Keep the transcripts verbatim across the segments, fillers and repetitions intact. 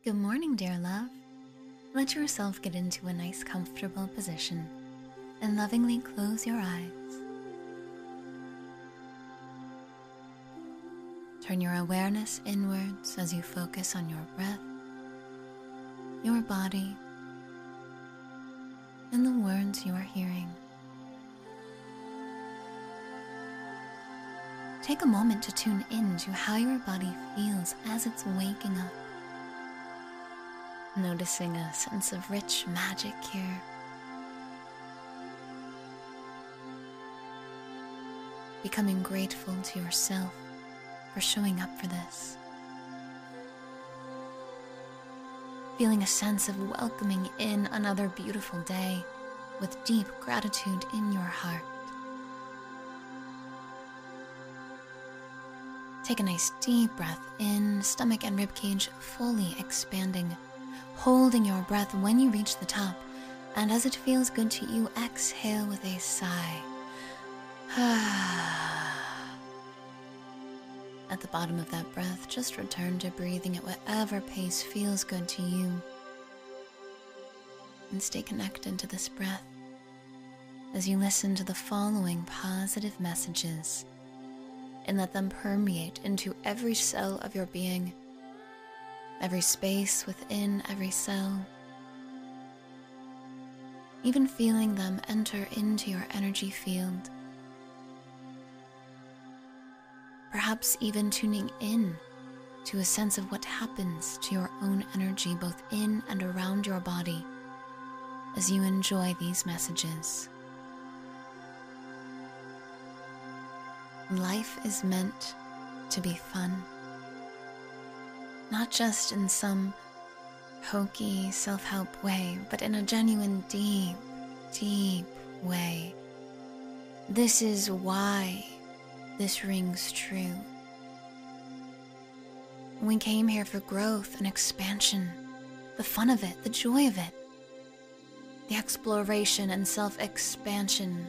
Good morning, dear love. Let yourself get into a nice, comfortable position and lovingly close your eyes. Turn your awareness inwards as you focus on your breath, your body, and the words you are hearing. Take a moment to tune in to how your body feels as it's waking up, noticing a sense of rich magic here. Becoming grateful to yourself for showing up for this. Feeling a sense of welcoming in another beautiful day with deep gratitude in your heart. Take a nice deep breath in, stomach and ribcage fully expanding, holding your breath when you reach the top, and as it feels good to you, exhale with a sigh. At the bottom of that breath, just return to breathing at whatever pace feels good to you. And stay connected to this breath as you listen to the following positive messages and let them permeate into every cell of your being, every space within every cell, even feeling them enter into your energy field. Perhaps even tuning in to a sense of what happens to your own energy both in and around your body as you enjoy these messages. Life is meant to be fun, not just in some hokey self-help way, but in a genuine deep, deep way. This is why this rings true. We came here for growth and expansion, the fun of it, the joy of it, the exploration and self-expansion.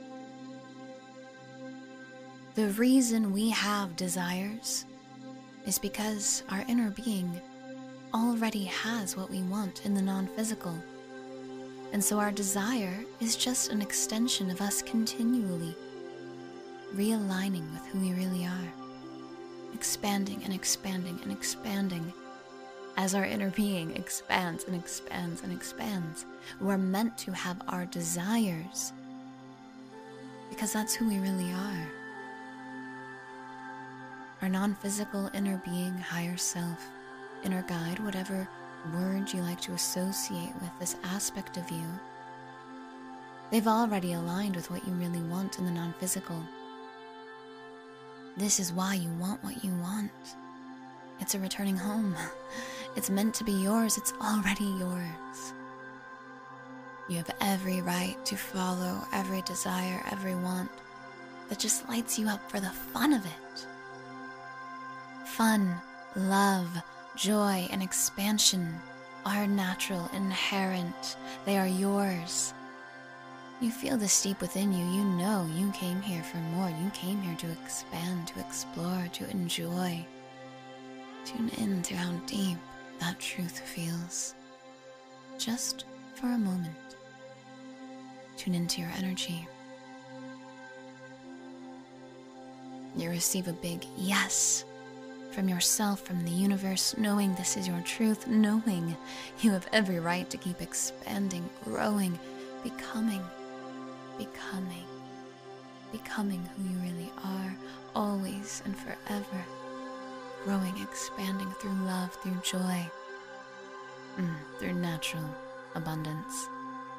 The reason we have desires is because our inner being already has what we want in the non-physical. And so our desire is just an extension of us continually realigning with who we really are, expanding and expanding and expanding. As our inner being expands and expands and expands, we're meant to have our desires because that's who we really are. Our non-physical inner being, higher self, inner guide, whatever word you like to associate with this aspect of you, they've already aligned with what you really want in the non-physical. This is why you want what you want. It's a returning home. It's meant to be yours. It's already yours. You have every right to follow every desire, every want that just lights you up for the fun of it. Fun, love, joy, and expansion are natural, inherent. They are yours. You feel this deep within you. You know you came here for more. You came here to expand, to explore, to enjoy. Tune in to how deep that truth feels. Just for a moment. Tune into your energy. You receive a big yes from yourself, from the universe, knowing this is your truth, knowing you have every right to keep expanding, growing, becoming, becoming, becoming who you really are, always and forever, growing, expanding through love, through joy, mm, through natural abundance.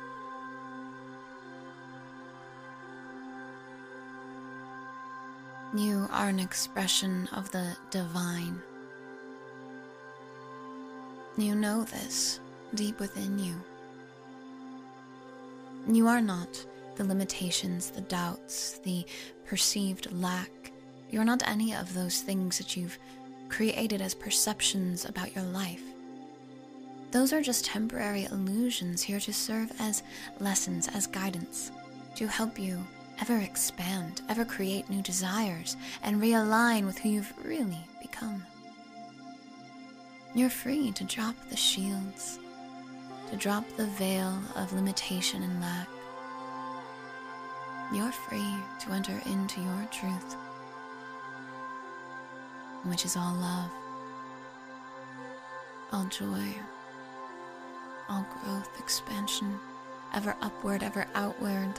You are an expression of the divine. You know this deep within you. You are not the limitations, the doubts, the perceived lack. You're not any of those things that you've created as perceptions about your life. Those are just temporary illusions here to serve as lessons, as guidance, to help you ever expand, ever create new desires, and realign with who you've really become. You're free to drop the shields, to drop the veil of limitation and lack. You're free to enter into your truth, which is all love, all joy, all growth, expansion, ever upward, ever outward,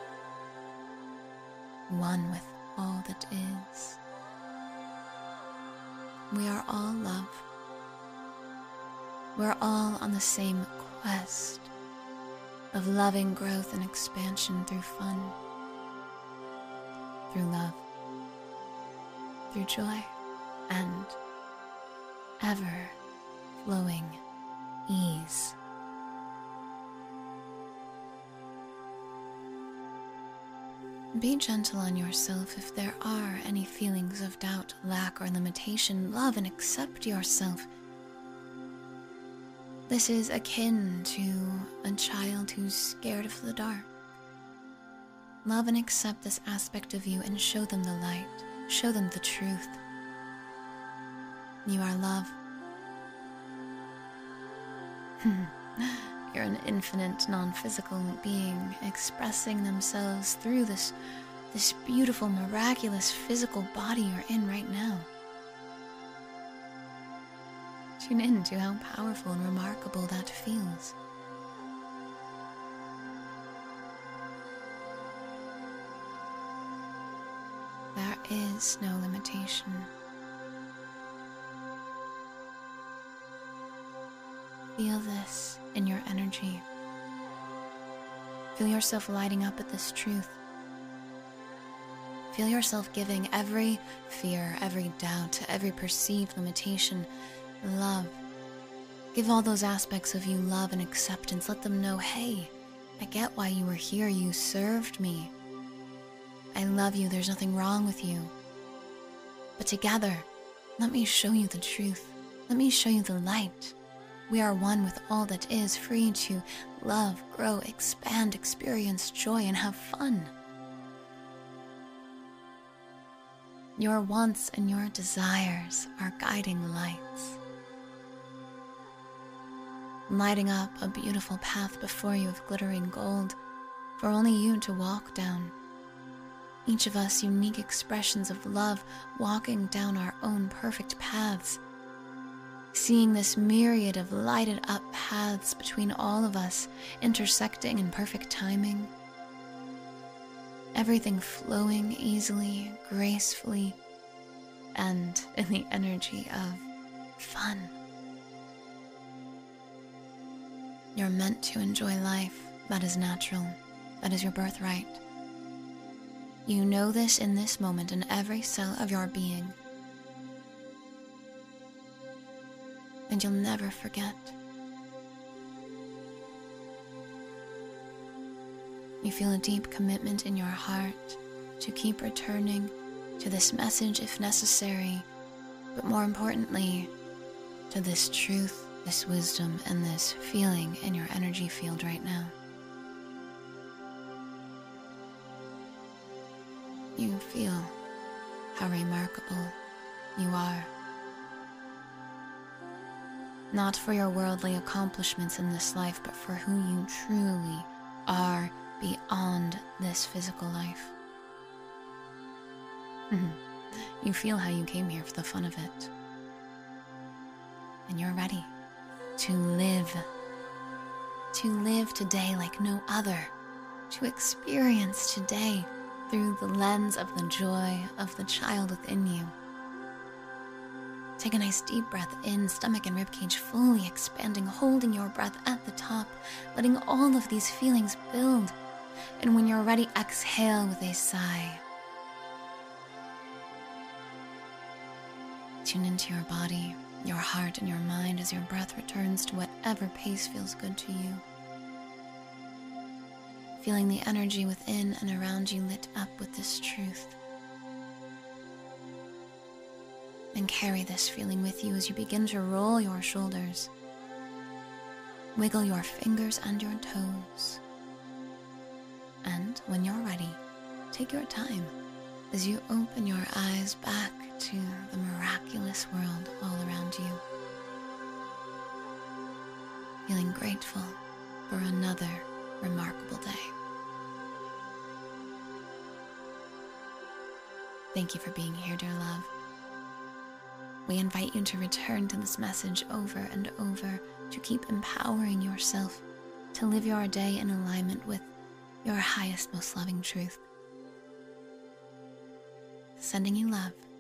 one with all that is. We are all love. We're all on the same quest of loving growth and expansion through fun, through love, through joy, and ever-flowing ease. Be gentle on yourself if there are any feelings of doubt, lack, or limitation. Love and accept yourself. This is akin to a child who's scared of the dark. Love and accept this aspect of you and show them the light. Show them the truth. You are love. You're an infinite, non-physical being expressing themselves through this, this beautiful, miraculous physical body you're in right now. Tune in to how powerful and remarkable that feels. There is no limitation. Feel this in your energy. Feel yourself lighting up at this truth. Feel yourself giving every fear, every doubt, every perceived limitation love. Give all those aspects of you love and acceptance. Let them know, hey, I get why you were here. You served me. I love you. There's nothing wrong with you. But together, let me show you the truth. Let me show you the light. We are one with all that is, free to love, grow, expand, experience joy, and have fun. Your wants and your desires are guiding lights, lighting up a beautiful path before you of glittering gold for only you to walk down. Each of us unique expressions of love, walking down our own perfect paths, seeing this myriad of lighted up paths between all of us, intersecting in perfect timing. Everything flowing easily, gracefully, and in the energy of fun. You're meant to enjoy life. That is natural. That is your birthright. You know this in this moment in every cell of your being. And you'll never forget. You feel a deep commitment in your heart to keep returning to this message if necessary, but more importantly, to this truth, this wisdom, and this feeling in your energy field right now. You feel how remarkable you are. Not for your worldly accomplishments in this life, but for who you truly are beyond this physical life. You feel how you came here for the fun of it. And you're ready to live. To live today like no other. To experience today through the lens of the joy of the child within you. Take a nice deep breath in, stomach and ribcage fully expanding, holding your breath at the top, letting all of these feelings build. And when you're ready, exhale with a sigh. Tune into your body, your heart, and your mind as your breath returns to whatever pace feels good to you. Feeling the energy within and around you lit up with this truth. And carry this feeling with you as you begin to roll your shoulders. Wiggle your fingers and your toes. And when you're ready, take your time as you open your eyes back to the miraculous world all around you. feeling grateful for another remarkable day. Thank you for being here, dear love. We invite you to return to this message over and over, to keep empowering yourself to live your day in alignment with your highest, most loving truth. Sending you love.